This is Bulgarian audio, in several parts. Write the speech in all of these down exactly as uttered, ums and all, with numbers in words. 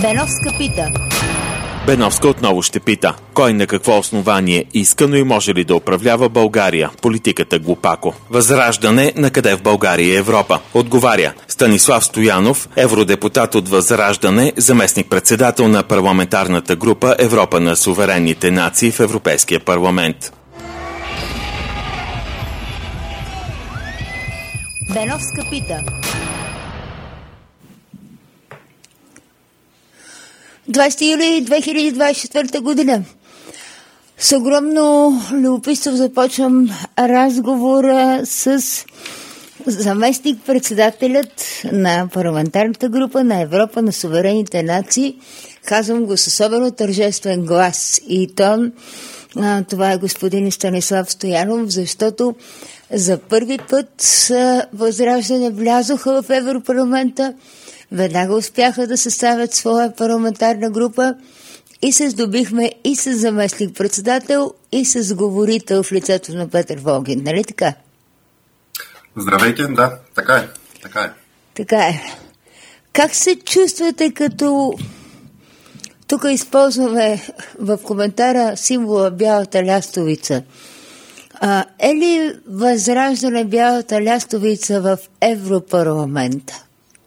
Беновска пита. Беновска отново ще пита. Кой на какво основание иска, но и може ли да управлява България? Политиката глупако. Възраждане на къде в България и Европа? Отговаря Станислав Стоянов, евродепутат от Възраждане, заместник-председател на парламентарната група Европа на суверенните нации в Европейския парламент. Беновска пита. двадесети юли две хиляди двадесет и четвърта година. С огромно любопитство започвам разговора с заместник-председателят на парламентарната група на Европа на суверенните нации. Казвам го с особено тържествен глас и тон. А, това е господин Станислав Стоянов, защото за първи път Възраждане влязоха в Европарламента, веднага успяха да съставят своя парламентарна група и се здобихме и с заместник-председател, и с говорител в лицето на Петър Волгин. Нали така? Здравейте, да, така е. Така е. Така е. Как се чувствате, като тук използваме в коментара символа бялата лястовица? А, е ли Възраждане бялата лястовица в Европарламента?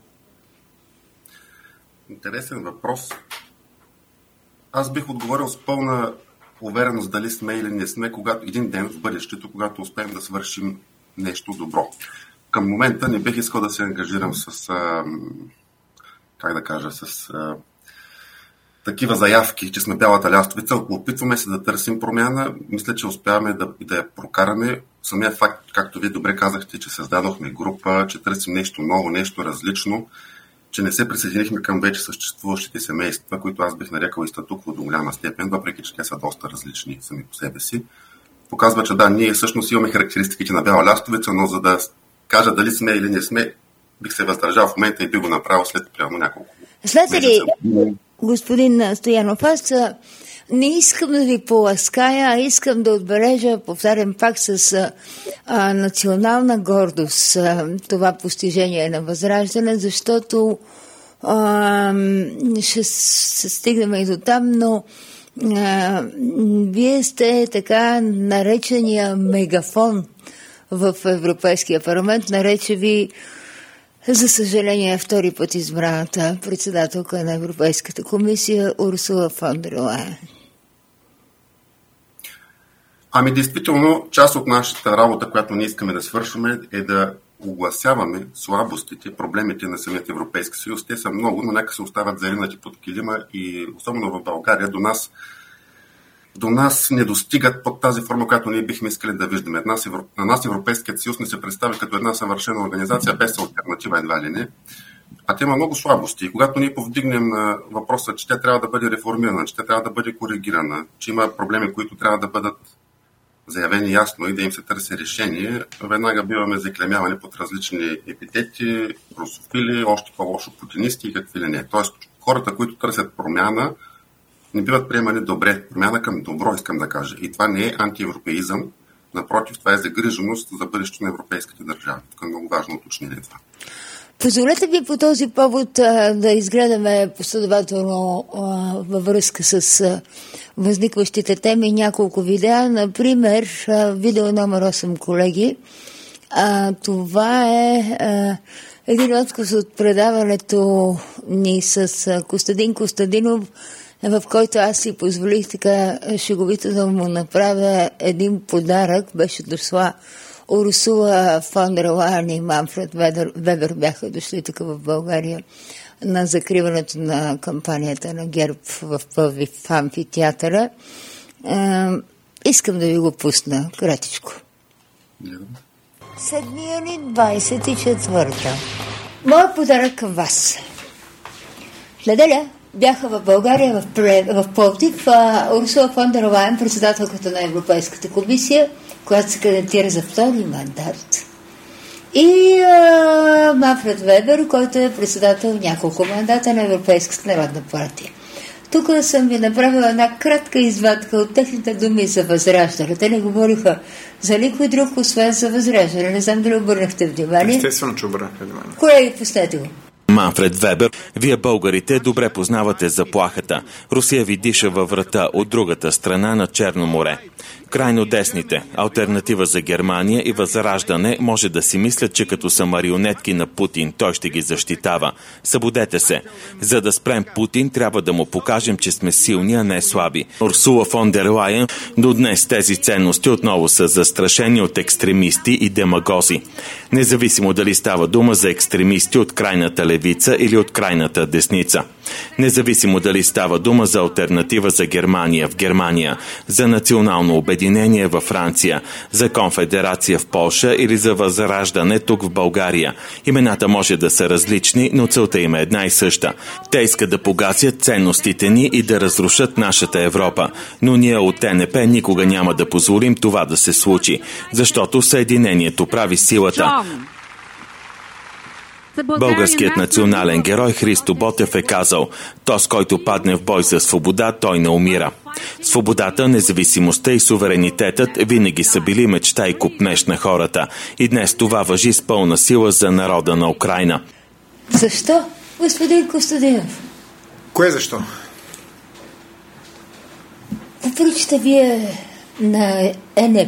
Интересен въпрос. Аз бих отговорил с пълна увереност дали сме или не сме, когато един ден в бъдещето, когато успеем да свършим нещо добро. Към момента не бих искал да се ангажирам с, а, как да кажа, с а, такива заявки, че сме бялата лястовица. Опитваме се да търсим промяна. Мисля, че успяваме да, да я прокараме. Самия факт, както вие добре казахте, че създадохме група, че търсим нещо ново, нещо различно, че не се присъединихме към вече съществуващите семейства, които аз бих нарекал и статукво до голяма степен, въпреки че те са доста различни сами по себе си. Показва, че да, ние всъщност имаме характеристиките на бяла лястовица, но за да кажа дали сме или не сме, бих се въздържал в момента и би го направил след примерно няколко. Знаете ли, господин Стоянов, аз не искам да ви полаская, а искам да отбележа, повтарям пак с а, национална гордост а, това постижение на Възраждане, защото а, ще се стигнем и до там, но а, вие сте така наречения мегафон в Европейския парламент, нарече ви, за съжаление, втори път избраната председателка на Европейската комисия Урсула фон дер Лайен. Ами, действително, част от нашата работа, която ние искаме да свършваме, е да огласяваме слабостите, проблемите на самият Европейски съюз. Те са много, но нека се остават заринати под килима и особено в България до нас до нас не достигат под тази форма, която ние бихме искали да виждаме. На нас Европейският съюз не се представи като една съвършена организация без алтернатива едва ли не. А те има много слабости. И когато ние повдигнем въпроса, че тя трябва да бъде реформирана, че тя трябва да бъде коригирана, че има проблеми, които трябва да бъдат заявени ясно и да им се търси решение, веднага биваме заклемявани под различни епитети, русофили, още по-лошо путинисти и какви ли не. Тоест, хората, които търсят промяна, не биват приемани добре. Промяна към добро, искам да кажа. И това не е антиевропеизъм. Напротив, това е загриженост за бъдещето на европейските държави. Тук е много важно уточнение това. Позволете ми по този повод а, да изгледаме последователно а, във връзка с а, възникващите теми няколко видеа. Например, а, видео номер осем, колеги. А, това е а, един отказ от предаването ни с а, Костадин Костадинов, в който аз си позволих така шеговито да му направя един подарък. Беше дошла Урсула фон дер Лайен и Манфред Вебер бяха дошли тук в България на закриването на кампанията на ГЕРБ в Пловдив в амфитеатъра. Е, искам да ви го пусна кратичко. седми юни двадесет и четвърта. Моят подарък към вас. Неделя бяха в България, в, в Пловдив, Урсула фон дер Лайен, председателката на Европейската комисия, която се кандидатира за втори мандат, и а, Манфред Вебер, който е председател няколко мандата на Европейската народна партия. Тук съм ви направила една кратка извадка от техните думи за Възраждане. Те не говориха за никой друг, освен за Възраждане. Не знам дали обърнахте внимание. Естествено, че обърнахте внимание. Колеги, пуснете го. Манфред Вебер, вие българите добре познавате заплахата. Русия ви диша във врата от другата страна на Черно море. Крайно десните, алтернатива за Германия и Възраждане може да си мислят, че като са марионетки на Путин, той ще ги защитава. Събудете се. За да спрем Путин, трябва да му покажем, че сме силни, а не слаби. Урсула фон дер Лайен, до днес тези ценности отново са застрашени от екстремисти и демагози. Независимо дали става дума за екстремисти от крайната левица или от крайната десница. Независимо дали става дума за алтернатива за Германия в Германия, за национално обединение във Франция, за конфедерация в Полша или за възраждане тук в България. Имената може да са различни, но целта им е една и съща. Те искат да погасят ценностите ни и да разрушат нашата Европа. Но ние от Т Н П никога няма да позволим това да се случи, защото съединението прави силата. Българският национален герой Христо Ботев е казал: "Този, който падне в бой за свобода, той не умира." Свободата, независимостта и суверенитетът винаги са били мечта и копнеж на хората. И днес това важи с пълна сила за народа на Украйна. Защо, господин Костадинов? Кое защо? Попричате вие на Н П,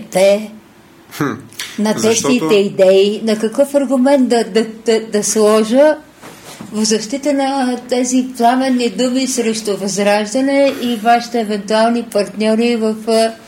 хм, на техните защото... идеи, на какъв аргумент да, да, да, да сложа в защита на тези пламенни думи срещу Възраждане и вашите евентуални партньори в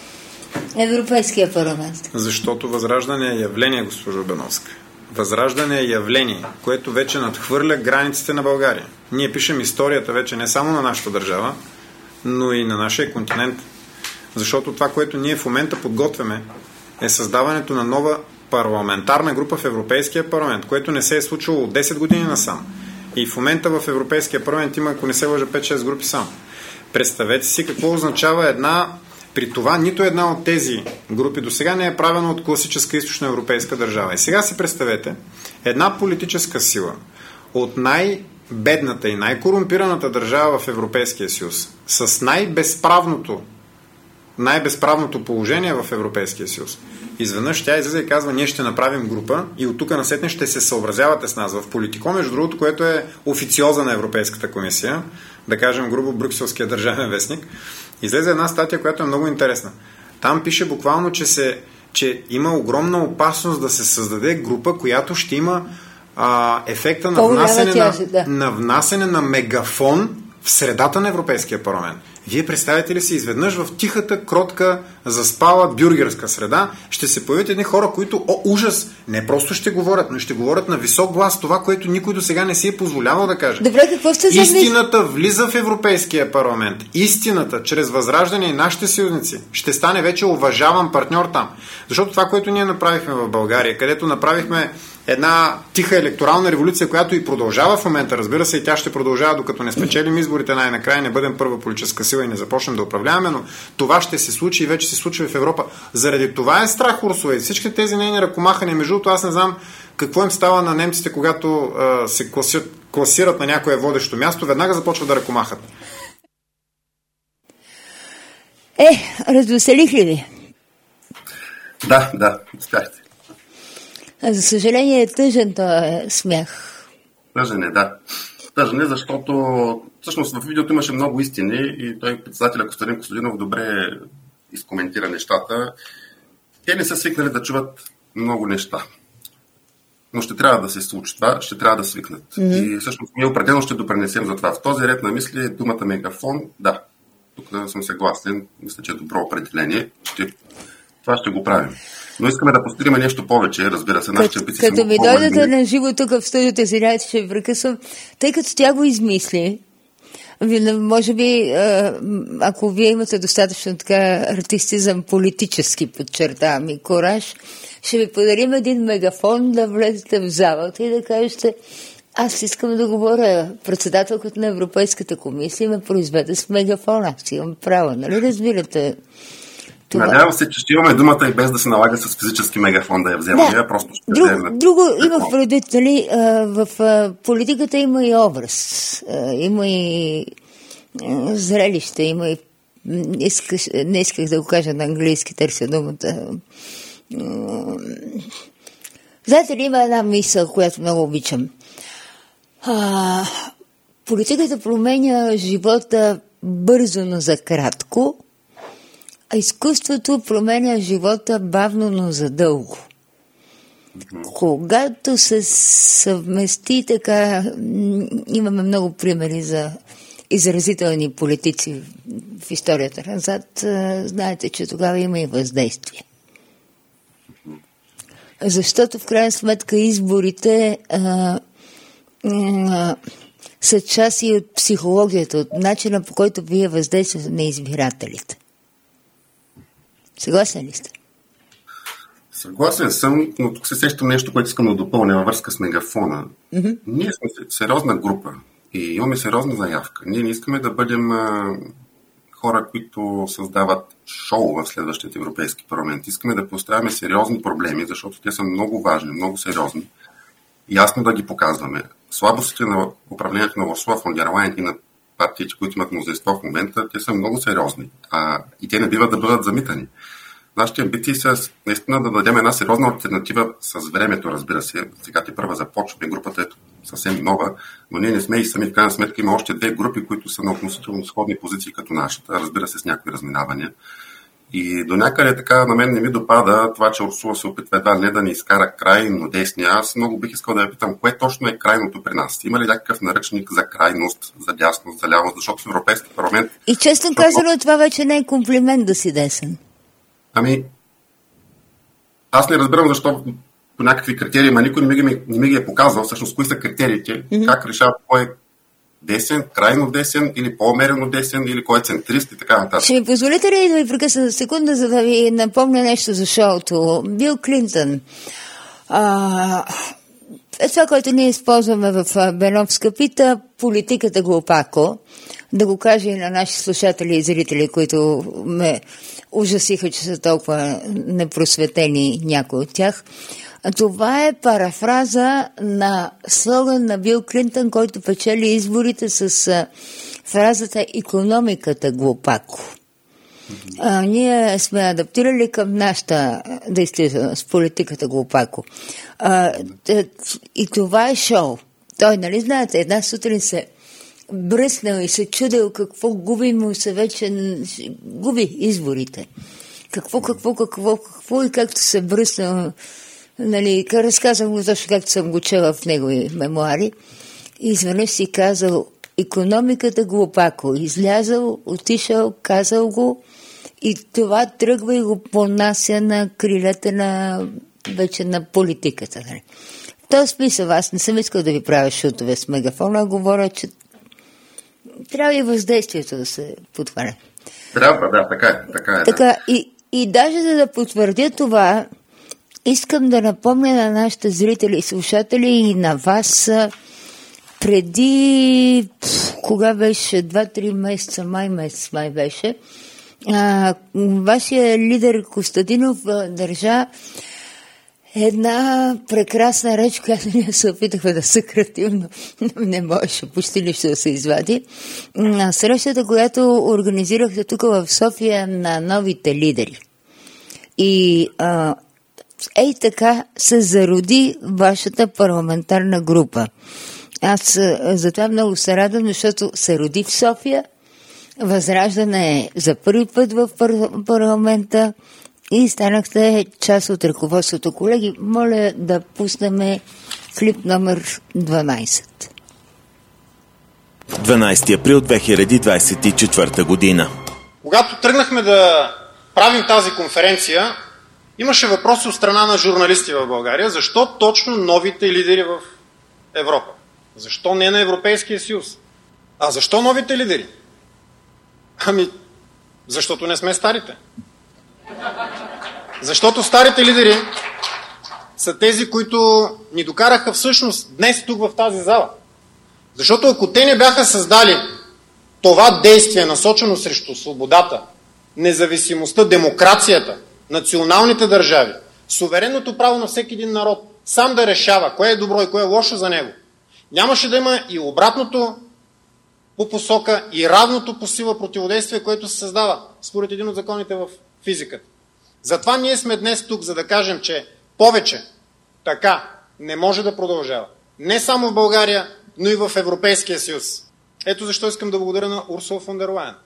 Европейския парламент? Защото Възраждане е явление, госпожо Беновска. Възраждане е явление, което вече надхвърля границите на България. Ние пишем историята вече не само на нашата държава, но и на нашия континент. Защото това, което ние в момента подготвяме, е създаването на нова парламентарна група в Европейския парламент, което не се е случило от десет години насам. И в момента в Европейския парламент има, ако не се лъжа, пет-шест групи само. Представете си какво означава една... При това нито една от тези групи до сега не е правена от класическа източноевропейска държава. И сега си представете една политическа сила от най-бедната и най-корумпираната държава в Европейския съюз с най-безправното най-безправното положение в Европейския съюз. Изведнъж тя излиза и казва: ние ще направим група и от тук насетне ще се съобразявате с нас. В Политико, между другото, което е официоза на Европейската комисия, да кажем грубо Брюкселския държавен вестник, излезе една статия, която е много интересна. Там пише буквално, че, се, че има огромна опасност да се създаде група, която ще има а, ефекта на внасене на, да. на внасене на мегафон в средата на Европейския парламент. Вие представите ли си, изведнъж в тихата, кротка, заспала бюргерска среда ще се появят едни хора, които, о, ужас, не просто ще говорят, но ще говорят на висок глас това, което никой до сега не си е позволявал да каже. Добре, какво сте за... Истината влиза в Европейския парламент. Истината, чрез Възраждане и нашите съюзници, ще стане вече уважаван партньор там. Защото това, което ние направихме в България, където направихме една тиха електорална революция, която и продължава в момента, разбира се, и тя ще продължава, докато не спечелим изборите най-накрая, не бъдем първа политическа сила и не започнем да управляваме, но това ще се случи и вече се случва в Европа. Заради това е страх Урсула и всички тези нейни ръкомахания. Между другото, аз не знам какво им става на немците, когато а, се класират, класират на някое водещо място, веднага започват да ръкомахат. Е, развеселих ли ви? Да, да, успяхте. За съжаление е тъжен този смях. Тъжен е, да. Тъжен е, защото всъщност в видеото имаше много истини и той, председателя Костадин Костадинов, добре изкоментира нещата. Те не са свикнали да чуват много неща. Но ще трябва да се случи това, ще трябва да свикнат. Mm-hmm. И всъщност ние определено ще допренесем за това. В този ред на мисли думата мегафон, да, тук съм съгласен, мисля, че е добро определение. Ще... Това ще го правим. Но искаме да постигнем нещо повече, разбира се. Нашите Като, като ми дойдете на живо тук в студиото, извинявайте, ще ви прекъсвам, тъй като тя го измисли, може би, ако вие имате достатъчно така артистизъм, политически подчертавам и кораж, ще ви подарим един мегафон да влезете в залата и да кажете: аз искам да говоря, председателката на Европейската комисия ме произведе с мегафон, аз имам право, нали разбирате? Това. Надявам се, че ще имаме думата и без да се налага с физически мегафон да я вземаме. Да. Просто ще Друг, вземем. Друго имах предвид, нали, в политиката има и образ, има и зрелище, има и искаш, не исках да го кажа на английски, търся думата. Знаете ли, има една мисъл, която много обичам. А, политиката променя живота бързо, но за кратко, а изкуството променя живота бавно, но за дълго. Когато се съвмести така, имаме много примери за изразителни политици в историята назад, знаете, че тогава има и въздействие. Защото в крайна сметка изборите а, а, са част и от психологията, от начина, по който вие въздействате на избирателите. Съгласен ли сте? Съгласен съм, но тук се сещам нещо, което искам да допълня във връзка с мегафона. Mm-hmm. Ние сме сериозна група и имаме сериозна заявка. Ние не искаме да бъдем а, хора, които създават шоу в следващия Европейски парламент. Искаме да поставяме сериозни проблеми, защото те са много важни, много сериозни. Ясно да ги показваме. Слабостите на управлението на Урсула фон дер Лайен и на партиите, които имат мнозинство в момента, те са много сериозни. А, и те не биват да бъдат замитани. Нашите амбиции са наистина да дадем една сериозна алтернатива с времето, разбира се. Сега те първа започваме, групата е съвсем нова, но ние не сме и сами. В крайна сметка има още две групи, които са на относително сходни позиции като нашата, разбира се, с някои разминавания. И до някъде така на мен не ми допада това, че Урсула се опитва едва не да ни изкара крайно десния. Аз много бих искал да я питам, кое точно е крайното при нас? Има ли някакъв наръчник за крайност, за дясност, за лявост, защото в Европейския парламент... И честно казано, това вече не е комплимент да си десен. Ами, аз не разбирам защо по някакви критерии, ма никой не ми, не ми ги е показал всъщност кои са критериите, mm-hmm. как решават кой е десен, крайно десен или по-умерено десен или кой е центрист и така нататък. Ще ми позволите ли да ви прекъсна за секунда, за да ви напомня нещо за шоуто? Бил Клинтън. А, е това, което ние използваме в Беновска пита, политиката глупако. Да го кажа и на наши слушатели и зрители, които ме ужасиха, че са толкова непросветени някои от тях. Това е парафраза на слоган на Бил Клинтън, който печели изборите с а, фразата "икономиката глупако". А, ние сме адаптирали към нашата действителност, политиката глупако. А, и това е шоу. Той, нали знаете, една сутрин се бръснал и се чудел какво губи му се вече, губи изборите. Какво, какво, какво, какво и както се бръснал, нали, разказвам го точно както съм го чела в негови мемуари, и изведнъж си казал "икономиката глупако", излязал, отишъл, казал го и това тръгва и го понася на крилете на вече на политиката. Нали. В този смисъл аз не съм искал да ви правя шутове с мегафона, говоря, че трябва и въздействието да се потваря. Трябва, да, така е. Така, е, така да. И, и даже за да потвърдя това, искам да напомня на нашите зрители и слушатели и на вас, преди, кога беше, два-три месеца, май месец май беше, а, вашия лидер Костадинов държа една прекрасна реч, която ние се опитахме да съкратим, но не можеше почти нищо да се извади. Срещата, която организирахте тук в София на новите лидери. И а, ей така се зароди вашата парламентарна група. Аз за това много се радвам, защото се роди в София. Възраждане е за първи път в парламента и станахте част от ръководството. Колеги, моля да пуснем клип номер дванайсет. дванайсети април две хиляди двайсет и четвърта година. Когато тръгнахме да правим тази конференция, имаше въпроси от страна на журналисти в България. Защо точно новите лидери в Европа? Защо не на Европейския съюз? А защо новите лидери? Ами, защото не сме старите. Защото старите лидери са тези, които ни докараха всъщност днес тук в тази зала. Защото ако те не бяха създали това действие, насочено срещу свободата, независимостта, демокрацията, националните държави, суверенното право на всеки един народ сам да решава кое е добро и кое е лошо за него, нямаше да има и обратното по посока и равното по сила противодействие, което се създава според един от законите в физиката. Затова ние сме днес тук, за да кажем, че повече така не може да продължава. Не само в България, но и в Европейския съюз. Ето защо искам да благодаря на Урсула фон дер Лайен.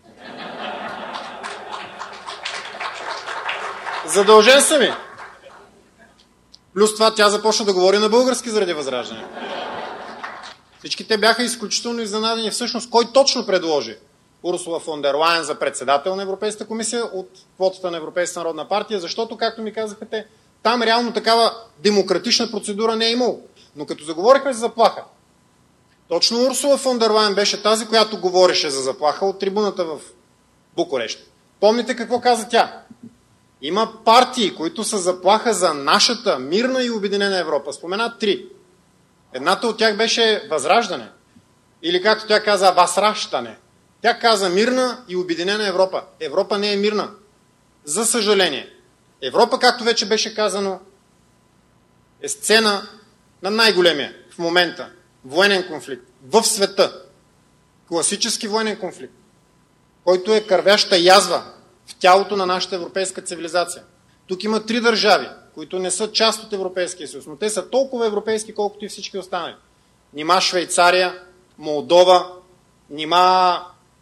Задължен съм ми. Плюс това тя започна да говори на български заради Възраждане. Всички те бяха изключително изненадани. Всъщност, кой точно предложи Урсула фон дер Лайен за председател на Европейската комисия от квотата на Европейската народна партия, защото, както ми казаха те, там реално такава демократична процедура не е имало. Но като заговорихме за заплаха, точно Урсула фон дер Лайен беше тази, която говореше за заплаха от трибуната в Букурещ. Помните какво каза тя? Има партии, които са заплаха за нашата мирна и обединена Европа. Спомена три. Едната от тях беше Възраждане. Или както тя каза, Възращане. Тя каза мирна и обединена Европа. Европа не е мирна. За съжаление. Европа, както вече беше казано, е сцена на най-големия в момента военен конфликт в света. Класически военен конфликт, който е кървяща язва в тялото на нашата европейска цивилизация. Тук има три държави, които не са част от Европейския съюз, но те са толкова европейски, колкото и всички останали. Нима Швейцария, Молдова, нима...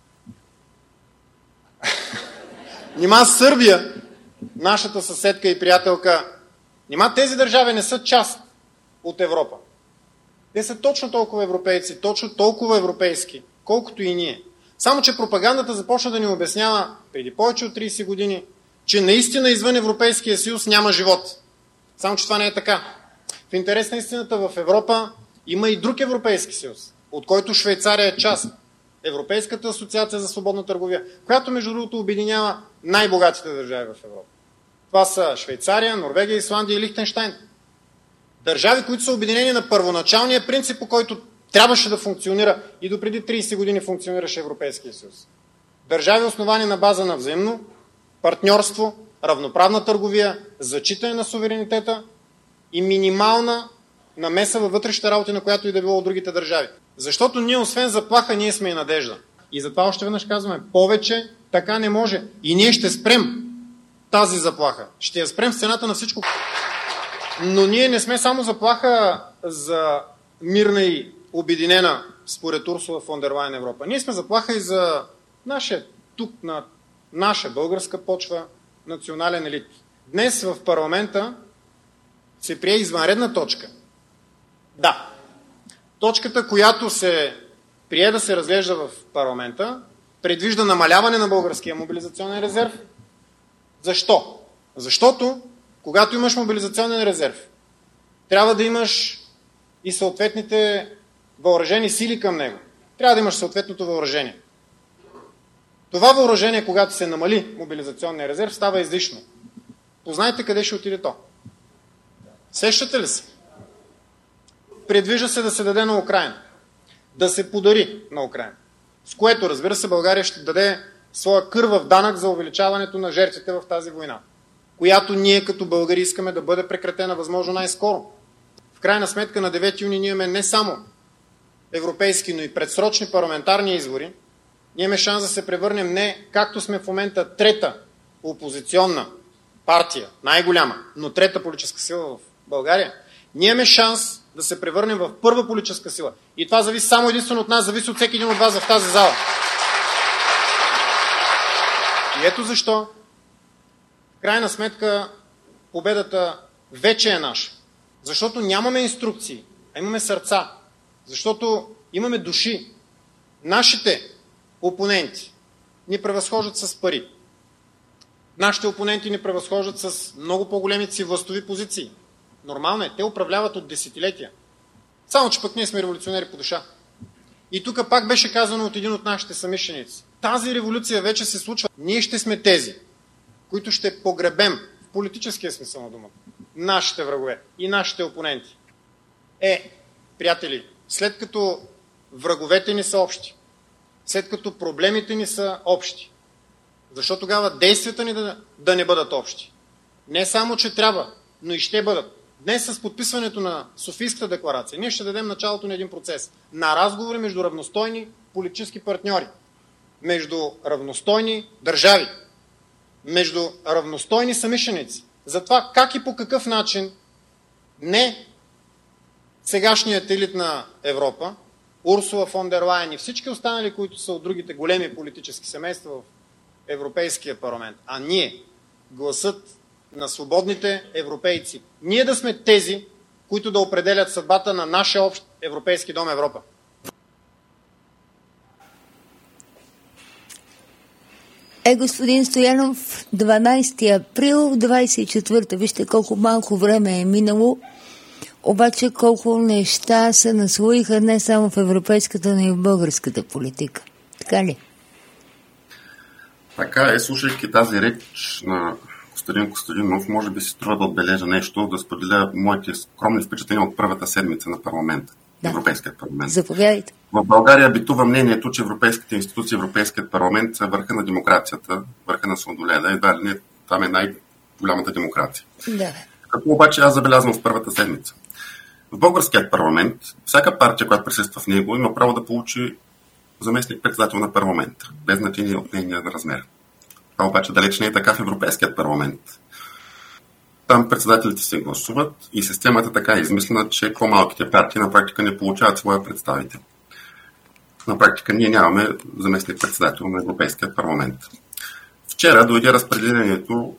нима Сърбия, нашата съседка и приятелка, нима тези държави не са част от Европа. Те са точно толкова европейци, точно толкова европейски, колкото и ние. Само че пропагандата започна да ни обяснява преди повече от трийсет години, че наистина извън Европейския съюз няма живот. Само че това не е така. В интерес на истината в Европа има и друг Европейски съюз, от който Швейцария е част. Европейската асоциация за свободна търговия, която между другото обединява най-богатите държави в Европа. Това са Швейцария, Норвегия, Исландия и Лихтенщайн. Държави, които са обединени на първоначалния принцип, по който трябваше да функционира и допреди трийсет години функционираше Европейския съюз. Държави, основани на база на взаимно партньорство, равноправна търговия, зачитане на суверенитета и минимална намеса във вътрешните работи, на която и да било от другите държави. Защото ние, освен заплаха, ние сме и надежда. И затова още веднъж казваме, повече така не може. И ние ще спрем тази заплаха. Ще я спрем с цената на всичко. Но ние не сме само заплаха за мирна и обединена, според Урсула фон дер Лайен, Европа. Ние сме заплаха и за нашия, тук на наша българска почва, национален елит. Днес в парламента се прие извънредна точка. Да. Точката, която се прие да се разглежда в парламента, предвижда намаляване на българския мобилизационен резерв. Защо? Защото, когато имаш мобилизационен резерв, трябва да имаш и съответните въоръжени сили към него. Трябва да имаш съответното въоръжение. Това въоръжение, когато се намали мобилизационния резерв, става излишно. Познайте къде ще отиде то. Сещате ли се? Предвижда се да се даде на Украйна. Да се подари на Украйна. С което, разбира се, България ще даде своя кървав данък за увеличаването на жертвите в тази война, която ние като българи искаме да бъде прекратена възможно най-скоро. В крайна сметка на девети юни ние имаме не само европейски, но и предсрочни парламентарни избори. Ние имаме шанс да се превърнем не както сме в момента трета опозиционна партия, най-голяма, но трета политическа сила в България. Ние имаме шанс да се превърнем в първа политическа сила. И това зависи само единствено от нас, зависи от всеки един от вас в тази зала. И ето защо, в крайна сметка, победата вече е наша. Защото нямаме инструкции, а имаме сърца. Защото имаме души. Нашите опоненти ни превъзхождат с пари. Нашите опоненти ни превъзхождат с много по-големите си властови позиции. Нормално е, те управляват от десетилетия. Само, че пък ние сме революционери по душа. И тук пак беше казано от един от нашите съмишленици. Тази революция вече се случва. Ние ще сме тези, които ще погребем в политическия смисъл на думата нашите врагове и нашите опоненти. Е, приятели, след като враговете ни са общи, след като проблемите ни са общи, защо тогава действията ни да, да не бъдат общи? Не само, че трябва, но и ще бъдат. Днес с подписването на Софийската декларация ние ще дадем началото на един процес на разговори между равностойни политически партньори, между равностойни държави, между равностойни съмишленици. За това как и по какъв начин не сегашният елит на Европа, Урсула фон дер Лайен и всички останали, които са от другите големи политически семейства в Европейския парламент, а ние, гласът на свободните европейци, ние да сме тези, които да определят съдбата на нашия общ европейски дом Европа. Е, господин Стоянов, дванадесети април двадесет и четвърта, вижте колко малко време е минало, обаче колко неща се наслоиха не само в европейската, но и в българската политика. Така ли? Така е, слушайки тази реч на Костадин Костадинов, може би си струва да отбележа нещо, да споделя моите скромни впечатления от първата седмица на парламента, да. Европейският парламент. Заповядайте. В България битува мнението, че европейските институции, Европейският парламент са върха на демокрацията, върха на сладоледа, едва ли не там е най-голямата демокрация. Да. Като обаче аз забелязвам в първата седмица. В българският парламент, всяка партия, която присъства в него, има право да получи заместник-председател на парламента, без значение от нейния размер. Това обаче далеч не е така в Европейският парламент. Там председателите се гласуват и системата така е измислена, че по-малките партии на практика не получават своя представител. На практика ние нямаме заместник-председател на Европейския парламент. Вчера дойде разпределението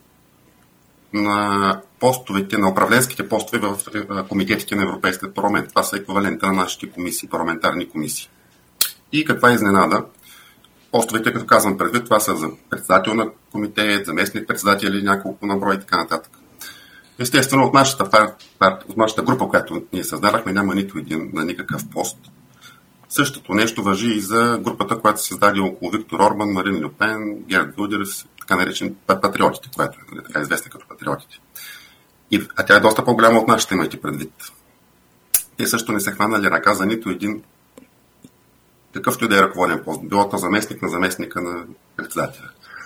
на постовете, на управленските постове в комитетите на Европейския парламент. Това са еквивалента на нашите комисии, парламентарни комисии. И каква е изненада? Постовете, като казвам предвид, това са за председател на комитет, заместник председатели, няколко на брой и така нататък. Естествено, от нашата, пар, пар, от нашата група, която ние създадахме, няма нито един на никакъв пост. Същото нещо важи и за групата, която се създаде около Виктор Орбан, Марин Люпен, Герд Вилдерс, така наречен патриотите, която е така известна като патриотите. И, а тя е доста по-голяма от нашата, имайте предвид. Те също не се хванали ръка за нито един какъвто и да е ръководен пост. Било то заместник на заместника на председателя.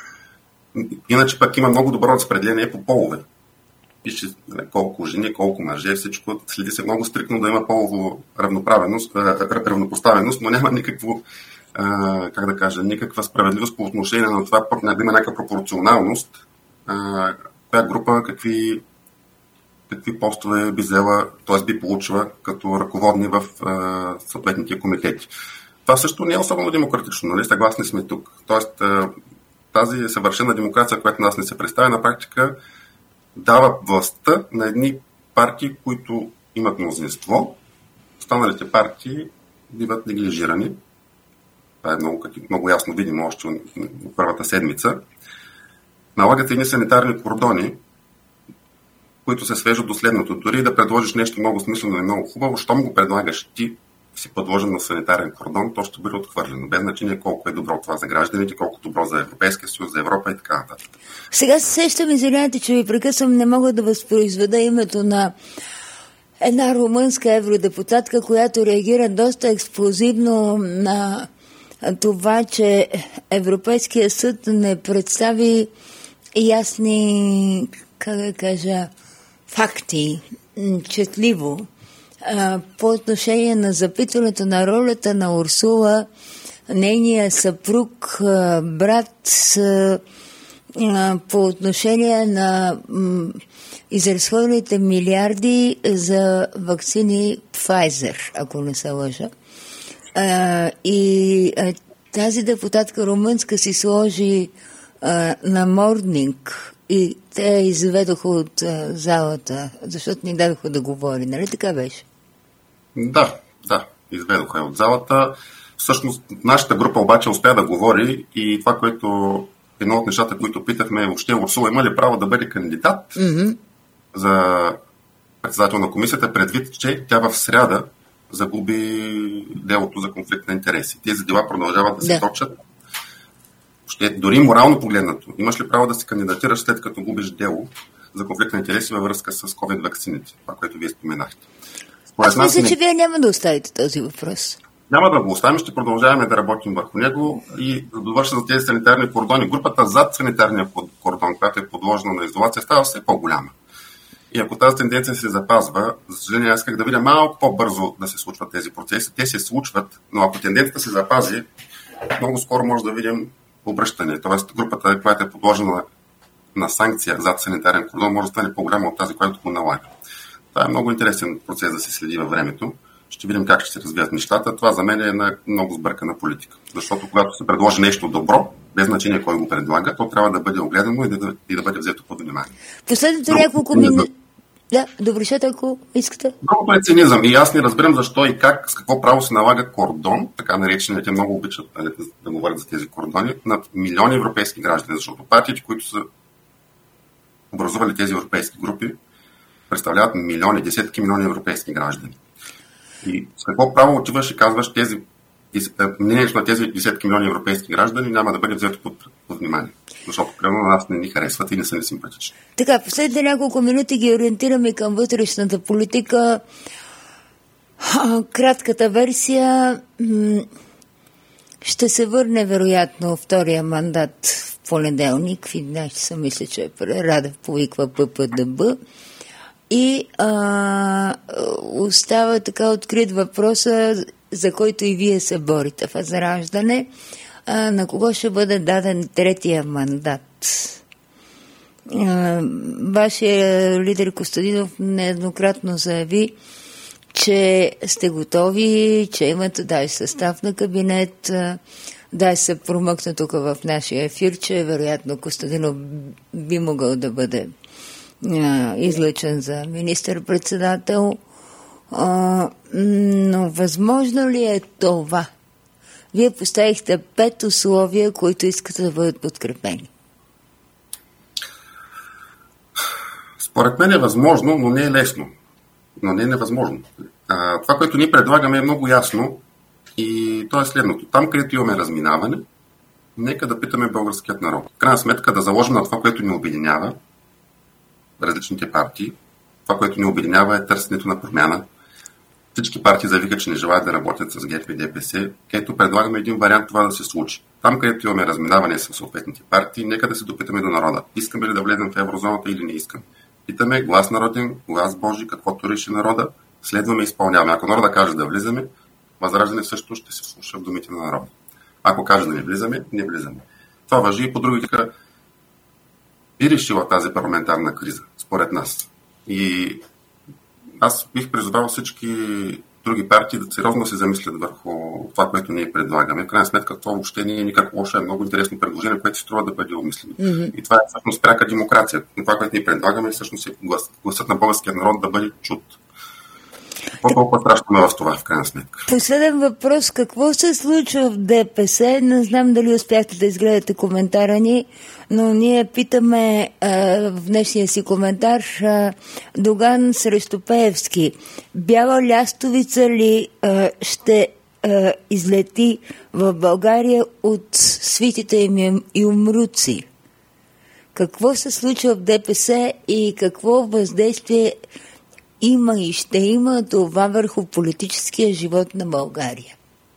Иначе пък има много добро разпределение по полове. Пише колко жени, колко мъже, всичко. Следи се много стрикно да има полово равноправеност, равнопоставеност, но няма никакво, а, как да кажа, никаква справедливост по отношение на това да има някаква пропорционалност, а, коя група, какви, какви постове би взела, т.е. би получила като ръководни в а, съответните комитети. Това също не е особено демократично, нали? Съгласни сме тук. Тоест, тази съвършена демокрация, която нас не се представя, на практика дава властта на едни партии, които имат мнозинство. Останалите партии биват неглижирани. Това е много, много ясно видимо още в първата седмица. Налагат едни санитарни кордони, които се свежат до следното. Дори да предложиш нещо много смислено и много хубаво, щом го предлагаш ти, си подложен на санитарен кордон, то ще бъде отхвърлено. Без значение колко е добро това за гражданите, колко добро за Европейския съюз, за Европа и така нататък. Сега се сещам, извинявайте, че ви прекъсвам, не мога да възпроизведа името на една румънска евродепутатка, която реагира доста експлозивно на това, че Европейския съд не представи ясни, как да кажа, факти, четливо, по отношение на запитването на ролята на Урсула, нейния съпруг, брат, по отношение на изразходените милиарди за ваксини Pfizer, ако не се лъжа. И тази депутатка румънска си сложи намордник и те изведоха от залата, защото ни дадоха да говори. Нали така беше? Да, да, изведоха я от залата. Всъщност, нашата група обаче успя да говори и това, което едно от нещата, които питахме е въобще Урсула има ли право да бъде кандидат mm-hmm. за председател на комисията, предвид, че тя в сряда загуби делото за конфликт на интереси. Тези дела продължават да се да. точат. Ще, дори морално погледнато, имаш ли право да се кандидатираш след като губиш дело за конфликт на интереси във връзка с ковид ваксините, това, което вие споменахте. Аз мисля, не... че вие няма да оставите този въпрос. Няма да го оставим, ще продължаваме да работим върху него и да довърша за тези санитарни кордони. Групата зад санитарния кордон, която е подложена на изолация, става все по-голяма. И ако тази тенденция се запазва, за съжаление, аз исках да видя малко по-бързо да се случват тези процеси. Те се случват, но ако тенденцията се запази, много скоро може да видим обръщане. Тоест групата, която е подложена на санкция зад санитарен кордон, може да стане по-голяма от тази, която го налага. Това е много интересен процес да се следи във времето. Ще видим как ще се развият нещата. Това за мен е една много сбъркана политика. Защото когато се предложи нещо добро, без значение кой го предлага, то трябва да бъде огледано и да, и да бъде взето под внимание. Последното няколко минути. Да, добрешете, ако искате. Другото е цинизъм. И аз не разбирам защо и как, с какво право се налага кордон, така наречените, много обичат да, да говорят за тези кордони, над милиони европейски граждани. Защото партиите, които са образували тези европейски групи, представляват милиони, десетки милиони европейски граждани. И с какво право отиваш и казваш, тези мнението на тези десетки милиони европейски граждани няма да бъде взето под, под внимание. Защото примерно на нас не ни харесват и не са ни симпатични. Така, последните няколко минути ги ориентираме към вътрешната политика. Кратката версия ще се върне вероятно втория мандат в понеделник. В единайсет часа мисля, че Радев повиква П П Д Б. И а, остава така открит въпроса, за който и вие се борите в Възраждане, а, на кого ще бъде даден третия мандат. А, вашия лидер Костадинов нееднократно заяви, че сте готови, че имате даже състав на кабинет, да се промъкна тук в нашия ефир, че вероятно Костадинов би могъл да бъде излъчен за министър-председател. А, но възможно ли е това? Вие поставихте пет условия, които искате да бъдат подкрепени. Според мен е възможно, но не е лесно. Но не е невъзможно. А, това, което ние предлагаме, е много ясно и то е следното. Там, където имаме разминаване, нека да питаме българският народ. В крайна сметка да заложим на това, което ни обединява, различните партии. Това, което ни обединява, е търсенето на промяна. Всички партии заявиха, че не желаят да работят с ГЕРБ и Д П С, където предлагаме един вариант това да се случи. Там, където имаме разминаване с съответните партии, нека да се допитаме до народа. Искаме ли да влезем в еврозоната или не искаме? Питаме глас народен, глас Божи, каквото реши народа, следваме и изпълняваме. Ако народа каже да влизаме, Възраждане също ще се слуша в думите на народа. Ако каже да не влизаме, не влизаме. Това важи и по други така. Би решила тази парламентарна криза, според нас. И аз бих призовал всички други партии да сериозно се замислят върху това, което ние предлагаме. В крайна сметка това въобще не е никак лошо, е много интересно предложение, което се струва да бъде обмислено. Mm-hmm. И това е всъщност пряка демокрация. Това, което ние предлагаме, всъщност е глас, гласът на българския народ да бъде чут. Какво толкова страшно в това, в крайна сметка? Последен въпрос. Какво се случва в Д П С? Не знам дали успяхте да изгледате коментара ни, но ние питаме а, в днешния си коментар а, Доган срещу Пеевски. Бяла лястовица ли а, ще а, излети в България от свитите им и умруци? Какво се случва в Д П С и какво въздействие има и ще има това върху политическия живот на България?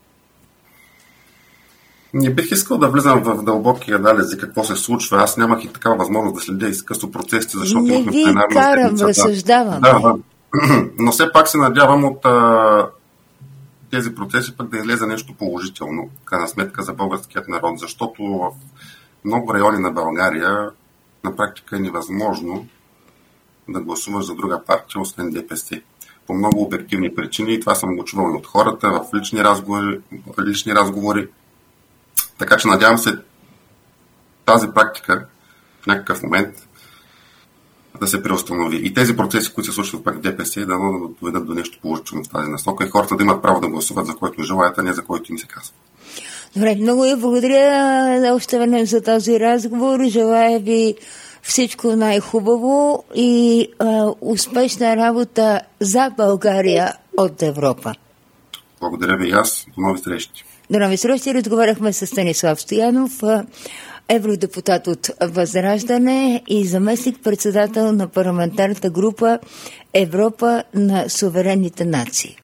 Не бих искал да влизам в дълбоки анализи какво се случва. Аз нямах и такава възможност да следя изкъсно процесите, защото не ви карам, разсъждавам. Да, да. Но все пак се надявам от а, тези процеси пък да излезе нещо положително, крайна сметка за българският народ, защото в много райони на България на практика е невъзможно да гласуваш за друга партия, освен Д П С. По много обективни причини, и това съм го чувал от хората в лични разговори, лични разговори. Така че надявам се тази практика в някакъв момент да се преустанови. И тези процеси, които се случват пак в Д П С, да доведат до нещо положително в тази насока и хората да имат право да гласуват за който желаят, а не за който им се казва. Добре, много ви благодаря още веднъж за този разговор. Желая ви всичко най-хубаво и а, успешна работа за България от Европа. Благодаря ви и аз. До нови срещи. До нови срещи. Разговаряхме с Станислав Стоянов, евродепутат от Възраждане и заместник-председател на парламентарната група Европа на суверенните нации.